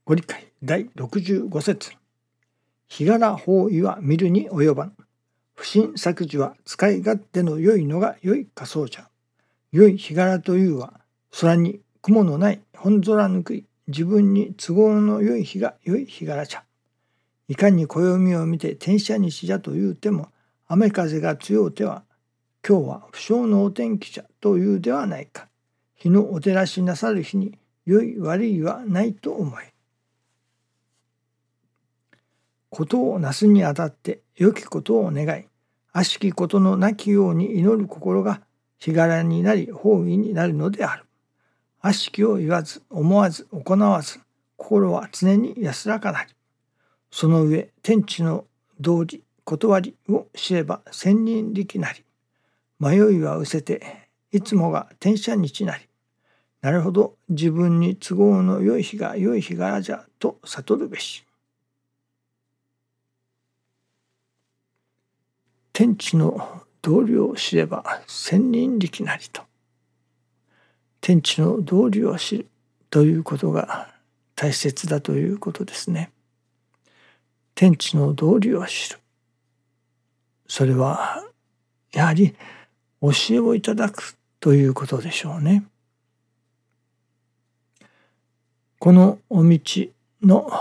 ご理解第65節。日柄法意は見るに及ばん。不審作事は使い勝手の良いのが良い仮想じゃ。良い日柄というは、空に雲のない本空ぬくい自分に都合の良い日が良い日柄じゃ。いかに暦を見て天赦日じゃというても、雨風が強うては、今日は不祥のお天気じゃというではないか。日のお照らしなさる日に良い悪いはないと思え。ことをなすにあたって良きことを願い、悪しきことのなきように祈る心が日柄になり法意になるのである。悪しきを言わず思わず行わず、心は常に安らかなり。その上天地の道理断りを知れば千人力なり。迷いは失せていつもが天赦日なり。なるほど、自分に都合の良い日が良い日柄じゃと悟るべし。天地の道理を知れば千人力なりと。天地の道理を知るということが大切だということですね。天地の道理を知る。それはやはり教えをいただくということでしょうね。このお道の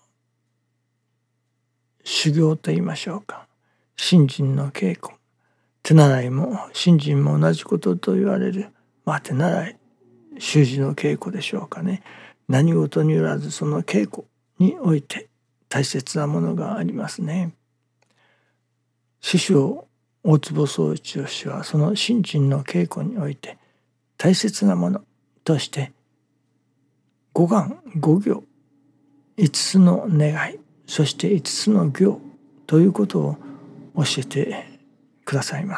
修行といいましょうか。信心の稽古。手習いも信心も同じことと言われる。手習い、習字の稽古でしょうかね。何事によらずその稽古において大切なものがありますね。師匠大坪宗一郎氏はその信心の稽古において大切なものとして五願五行5つの願い、そして5つの行ということを教えてくださいます。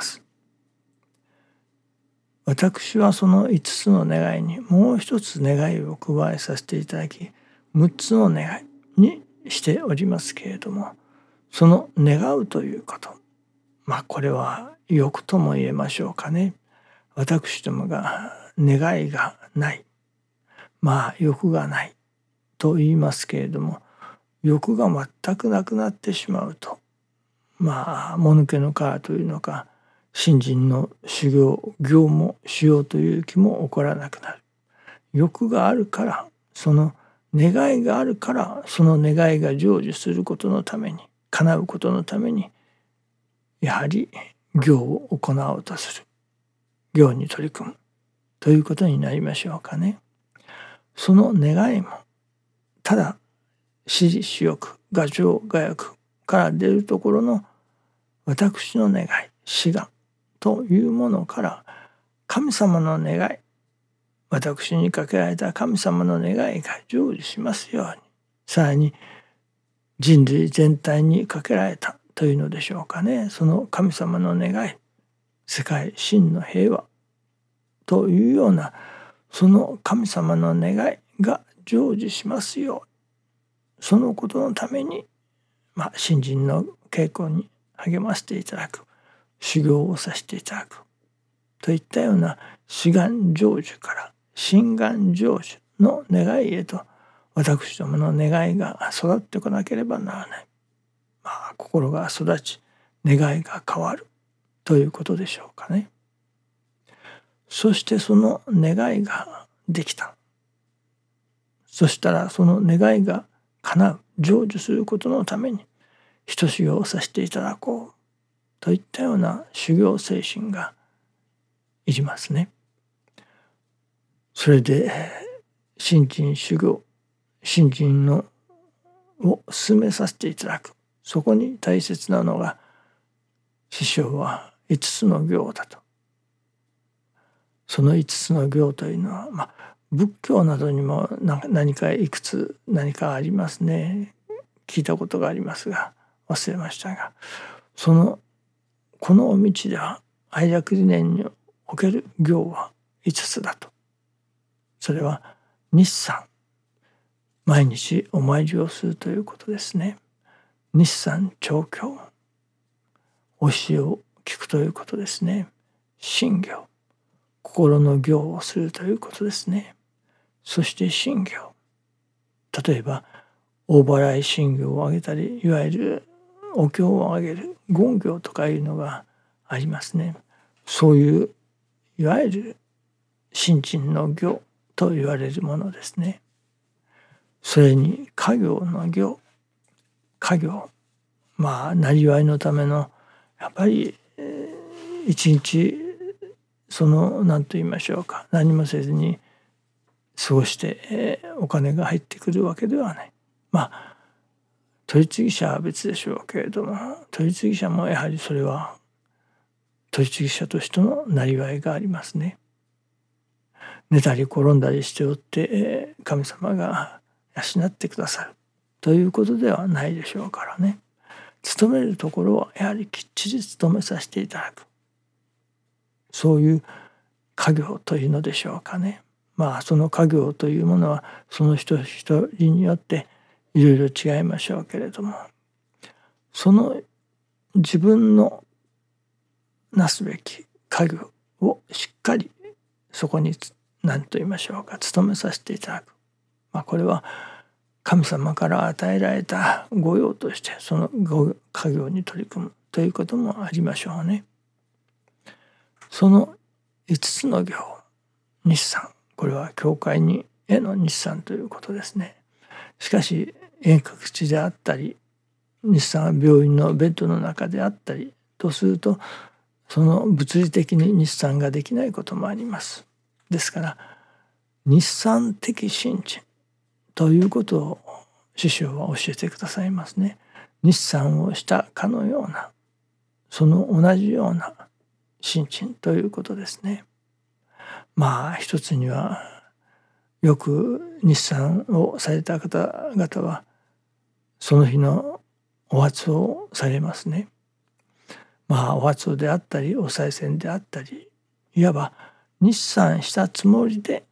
私はその5つの願いにもう一つ願いを加えさせていただき、6つの願いにしておりますけれども、その願うということ、これは欲とも言えましょうかね。私どもが願いがない、欲がないと言いますけれども、欲が全くなくなってしまうと、もぬけの殻というのか、信心の修行、行もしようという気も起こらなくなる。欲があるから、その願いがあるから、その願いが成就することのために、叶うことのために、やはり行を行おうとする。行に取り組むということになりましょうかね。その願いも、ただ私利私欲、我情我欲から出るところの私の願い、志願というものから神様の願い、私にかけられた神様の願いが成就しますように、さらに人類全体にかけられたというのでしょうかね。その神様の願い、世界真の平和というようなその神様の願いが成就しますよう、そのことのために信心の稽古に励ませていただく、修行をさせていただくといったような志願成就から心願成就の願いへと、私どもの願いが育ってこなければならない。心が育ち願いが変わるということでしょうかね。そしてその願いができた。そしたらその願いが叶う、成就することのために一修行をさせていただこうといったような修行精神がいりますね。それで信心修行、信心のを進めさせていただく。そこに大切なのが、師匠は5つの行だと。その5つの行というのは、仏教などにも何かいくつ何かありますね。聞いたことがありますが忘れましたが、このお道では愛楽理念における行は5つだと。それは日参、毎日お参りをするということですね。日参長教、教えを聞くということですね。信行、心の行をするということですね。そして信行、例えば大払い信行をあげたり、いわゆるお経をあげる言行とかいうのがありますね。そういういわゆる信心の行と言われるものですね。それに家業の行、家業、なりわいのためのやっぱり一日何と言いましょうか、何もせずに過ごして、お金が入ってくるわけではない。取次者は別でしょうけれども、取次者もやはりそれは取次者としてのなりわいがありますね。寝たり転んだりしておって、神様が養ってくださるということではないでしょうからね。勤めるところはやはりきっちり勤めさせていただく、そういう家業というのでしょうかね。その家業というものはその人一人によっていろいろ違いましょうけれども、その自分のなすべき家業をしっかりそこに何と言いましょうか、努めさせていただく、これは神様から与えられた御用としてその家業に取り組むということもありましょうね。その5つの行、日産、これは教会にへの日産ということですね。しかし遠隔地であったり、日産は病院のベッドの中であったりとすると、その物理的に日産ができないこともあります。ですから日産的信心ということを師匠は教えてくださいますね。日産をしたかのような、その同じような信心ということですね。一つにはよく日産をされた方々はその日のお初をされますね。お初であったりお賽銭であったり、いわば日産したつもりで、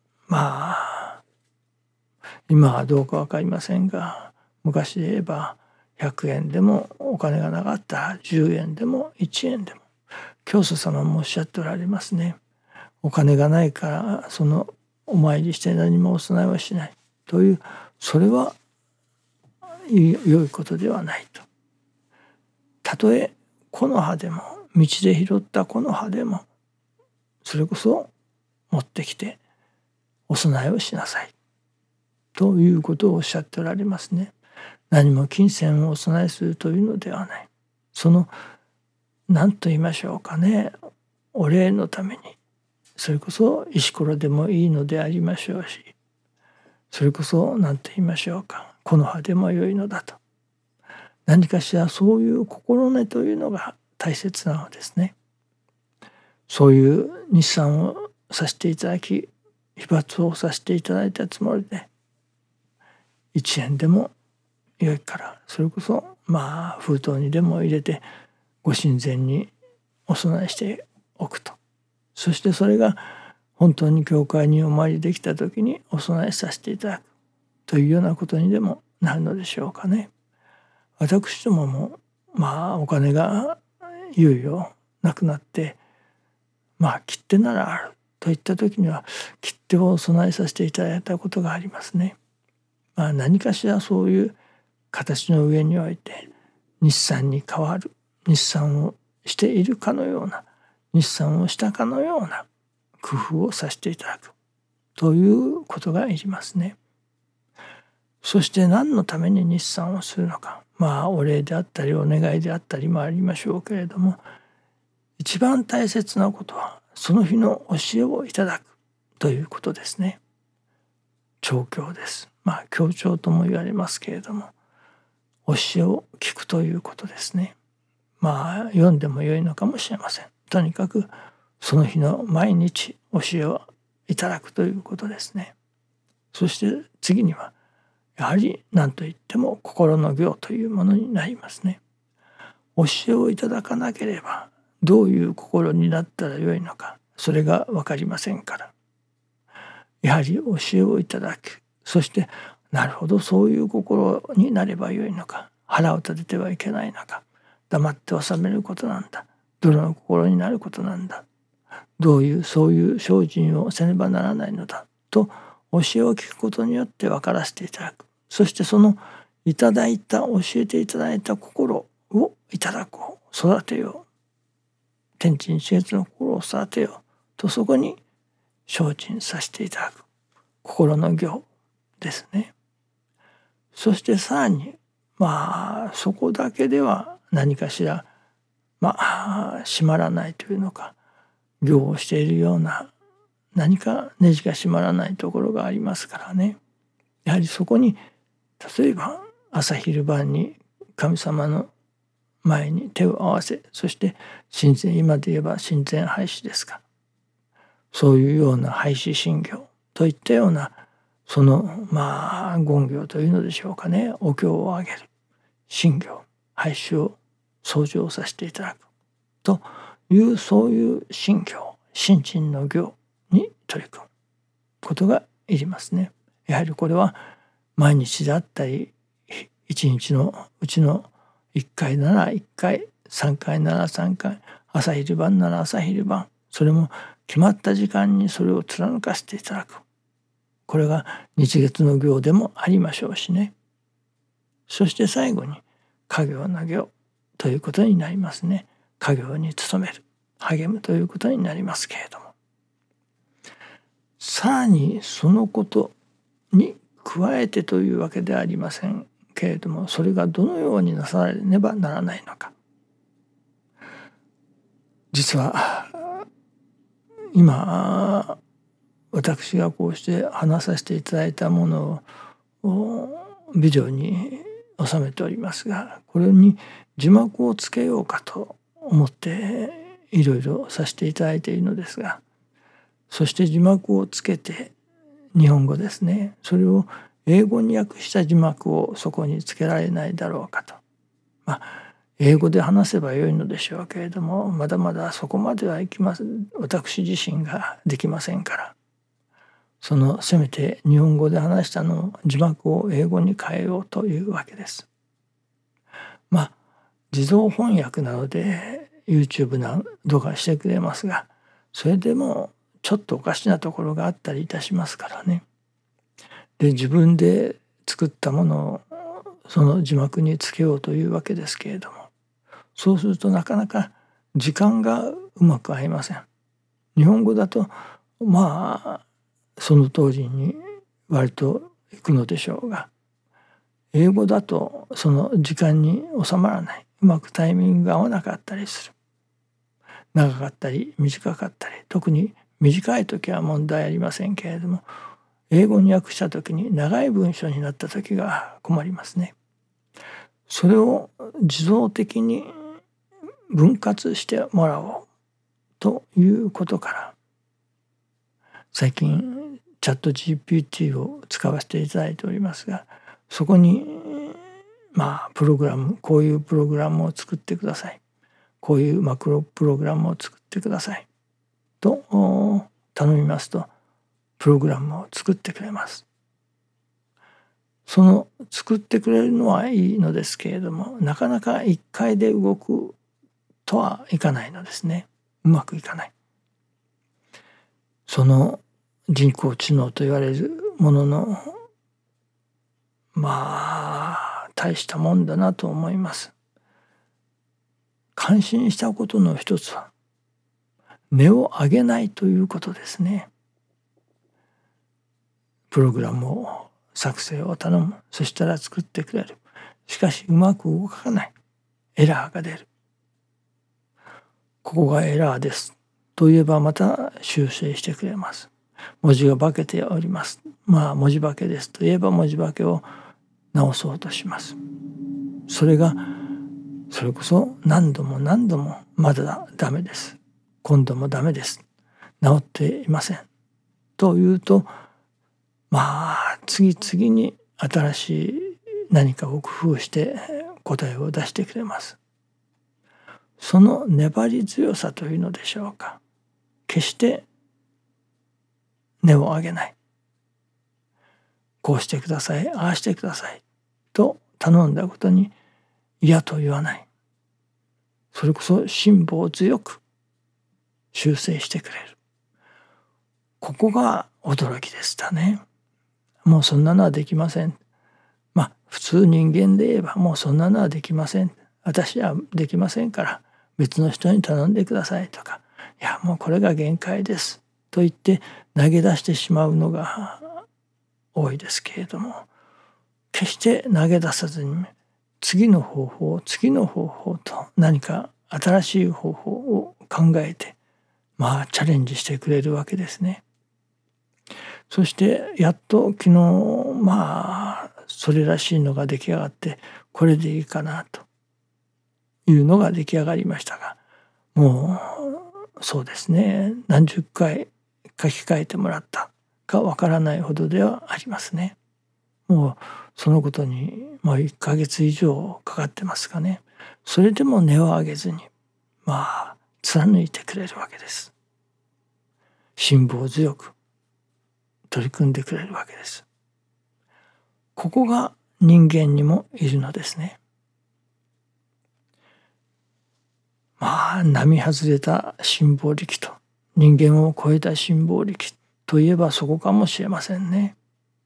今はどうか分かりませんが、昔で言えば100円でもお金がなかったら10円でも1円でも、教祖様もおっしゃっておられますね。お金がないからそのお参りして何もお供えはしないという、それは良いことではないと。たとえ木の葉でも、道で拾った木の葉でも、それこそ持ってきてお供えをしなさいということをおっしゃっておられますね。何も金銭をお供えするというのではない。その何と言いましょうかね、お礼のために、それこそ石ころでもいいのでありましょうし、それこそ何と言いましょうか、木の葉でも良いのだと。何かしらそういう心根というのが大切なのですね。そういう日産をさせていただき、被罰をさせていただいたつもりで、1円でも良いから、それこそ封筒にでも入れてご神前にお供えしておくと。そしてそれが本当に教会にお参りできた時にお供えさせていただくというようなことにでもなるのでしょうかね。私どももお金がいよいよなくなって、切手ならあるといった時には切手をお供えさせていただいたことがありますね。何かしらそういう形の上において日産に代わる、日産をしているかのような、日産をしたかのような工夫をさせていただくということがいりますね。そして何のために日産をするのか、お礼であったりお願いであったりもありましょうけれども、一番大切なことはその日の教えをいただくということですね。調教です。教調とも言われますけれども、教えを聞くということですね。読んでもよいのかもしれません。とにかくその日の毎日教えをいただくということですね。そして次にはやはり何といっても心の行というものになりますね。教えをいただかなければどういう心になったらよいのか、それが分かりませんから、やはり教えをいただく。そしてなるほど、そういう心になればよいのか、腹を立ててはいけないのか、黙って収めることなんだ、どの心になることなんだ、どういうそういう精進をせねばならないのだと教えを聞くことによって分からせていただくそしてそのいただいた教えていただいた心をいただこう、育てよう、天地日月の心を育てようと、そこに精進させていただく心の行ですね。そしてさらにそこだけでは何かしら閉まらないというのか、行をしているような何かネジが閉まらないところがありますからね。やはりそこに例えば朝昼晩に神様の前に手を合わせ、そして今で言えば親善廃止ですか、そういうような廃止信行といったようなその言行というのでしょうかね、お経をあげる信行廃止を創上させていただくという、そういう信行信心の行に取り組むことがいりますね。やはりこれは毎日であったり、一日のうちの1回なら1回、3回なら3回、朝昼晩なら朝昼晩、それも決まった時間にそれを貫かせていただく、これが日月の行でもありましょうしね。そして最後に家業の行ということになりますね。家業に努める、励むということになりますけれども、さらにそのことに加えてというわけではありませんけれども、それがどのようになされねばならないのか。実は今私がこうして話させていただいたものをビデオに収めておりますが、これに字幕をつけようかと思っていろいろさせていただいているのですが、そして字幕をつけて日本語ですね、それを英語に訳した字幕をそこにつけられないだろうかと。英語で話せばよいのでしょうけれども、まだまだそこまではいきます。私自身ができませんから、せめて日本語で話したのを字幕を英語に変えようというわけです。自動翻訳などで YouTube などがしてくれますが、それでもちょっとおかしなところがあったりいたしますからね。で、自分で作ったものをその字幕につけようというわけですけれども、そうするとなかなか時間がうまく合いません。日本語だとその通りに割といくのでしょうが、英語だとその時間に収まらない、うまくタイミングが合わなかったりする、長かったり短かったり、特に短い時は問題ありませんけれども、英語に訳した時に長い文章になった時が困りますね。それを自動的に分割してもらおうということから、最近チャット GPT を使わせていただいておりますが、そこにプログラム、こういうプログラムを作ってください、こういうマクロプログラムを作ってくださいと頼みますと、プログラムを作ってくれます。その作ってくれるのはいいのですけれども、なかなか一回で動くとはいかないのですね。うまくいかない。その人工知能と言われるものの大したもんだなと思います。感心したことの一つは値を上げないということですね。プログラムを作成を頼む、そしたら作ってくれる。しかしうまく動かない、エラーが出る。ここがエラーですと言えばまた修正してくれます。文字が化けております、文字化けですと言えば文字化けを直そうとします。それこそ何度も何度もまだダメです、今度もダメです、直っていませんというと、次々に新しい何かを工夫して答えを出してくれます。その粘り強さというのでしょうか、決して値を上げない。こうしてください、ああしてくださいと頼んだことに嫌と言わない。それこそ辛抱強く修正してくれる。ここが驚きでしたね。もうそんなのはできません。 普通人間で言えばもうそんなのはできません、私はできませんから別の人に頼んでくださいとか、いやもうこれが限界ですと言って投げ出してしまうのが多いですけれども、決して投げ出さずに次の方法と何か新しい方法を考えてチャレンジしてくれるわけですね。そしてやっと昨日それらしいのが出来上がって、これでいいかなというのが出来上がりましたが、もうそうですね、何十回書き換えてもらったかわからないほどではありますね。もうそのことに1ヶ月以上かかってますかね。それでも根を上げずに貫いてくれるわけです。辛抱強く取り組んでくれるわけです。ここが人間にもいるのですね。並外れた辛抱力と人間を超えた辛抱力といえばそこかもしれませんね。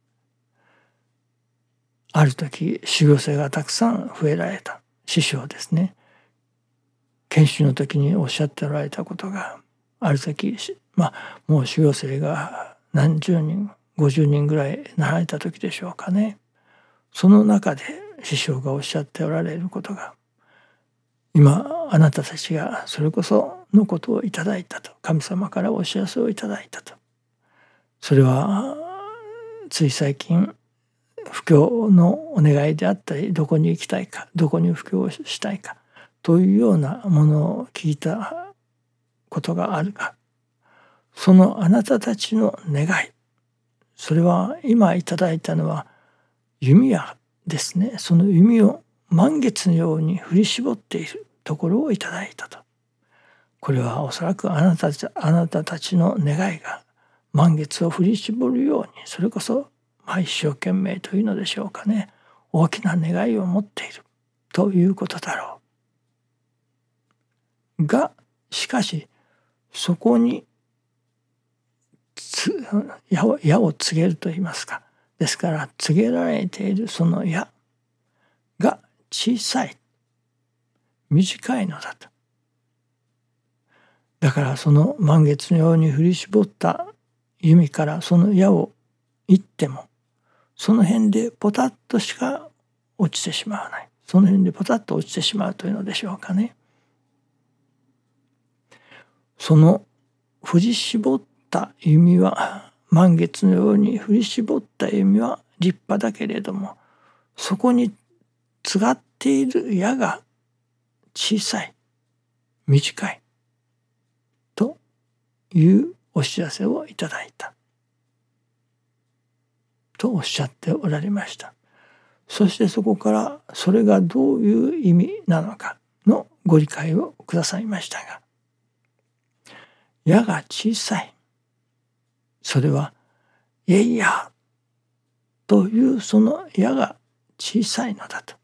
ある時修行生がたくさん増えられた師匠ですね、研修の時におっしゃっておられたことが、ある時もう修行生が何十人50人ぐらいなられた時でしょうかね。その中で師匠がおっしゃっておられることが、今あなたたちがそれこそのことをいただいたと、神様からお知らせをいただいたと、それはつい最近布教のお願いであったり、どこに行きたいか、どこに布教をしたいかというようなものを聞いたことがあるが、そのあなたたちの願い、それは今いただいたのは弓矢ですね。その弓を満月のように振り絞っているところをいただいたと。これはおそらくあなたたちの願いが満月を振り絞るように、それこそ一生懸命というのでしょうかね、大きな願いを持っているということだろうが、しかしそこに矢を告げると言いますか、ですから告げられているその矢が小さい、短いのだと。だからその満月のように振り絞った弓からその矢を射っても、その辺でポタッとしか落ちてしまわない、その辺でポタッと落ちてしまうというのでしょうかね。その振り絞った弓は、満月のように振り絞った弓は立派だけれども、そこにつがっている矢が小さい、短いというお知らせをいただいたとおっしゃっておられました。そしてそこからそれがどういう意味なのかのご理解をくださいましたが、矢が小さい、それはイエイヤーというその矢が小さいのだと。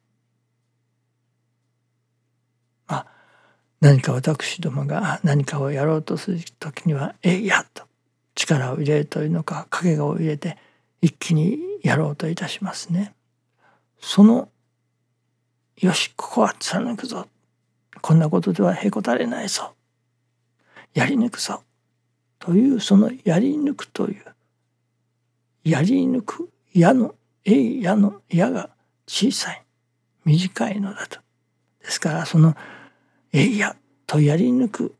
何か私どもが何かをやろうとする時にはエイヤーと力を入れるというのか、影を入れて一気にやろうといたしますね。そのよし、ここは貫くぞ、こんなことではへこたれないぞ、やり抜くぞという、そのやり抜くという、やり抜く矢の矢の矢が小さい、短いのだと。ですからその矢とやり抜く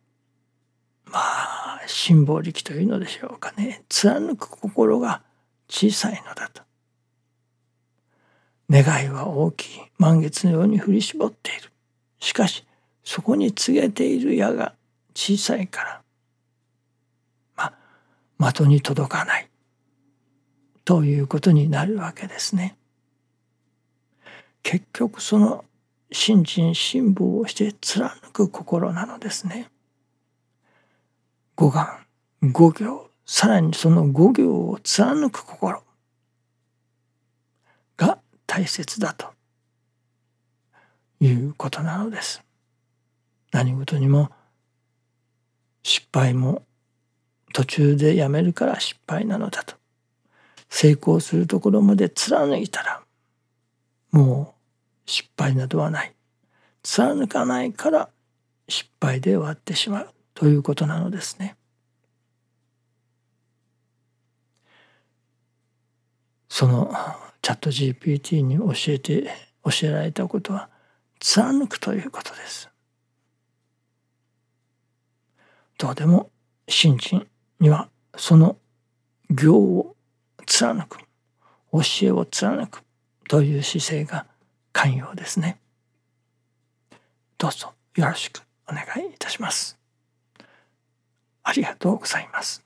辛抱力というのでしょうかね、貫く心が小さいのだと。願いは大きい、満月のように振り絞っている。しかしそこに告げている矢が小さいから的に届かないということになるわけですね。結局その信心辛抱をして貫く心なのですね。五願五行、さらにその五行を貫く心が大切だということなのです。何事にも失敗も途中でやめるから失敗なのだと。成功するところまで貫いたらもう失敗などはない。貫かないから失敗で終わってしまうということなのですね。そのチャット GPT に教えられたことは貫くということです。どうでも信心にはその行を貫く、教えを貫くという姿勢が肝要ですね。どうぞよろしくお願いいたします。ありがとうございます。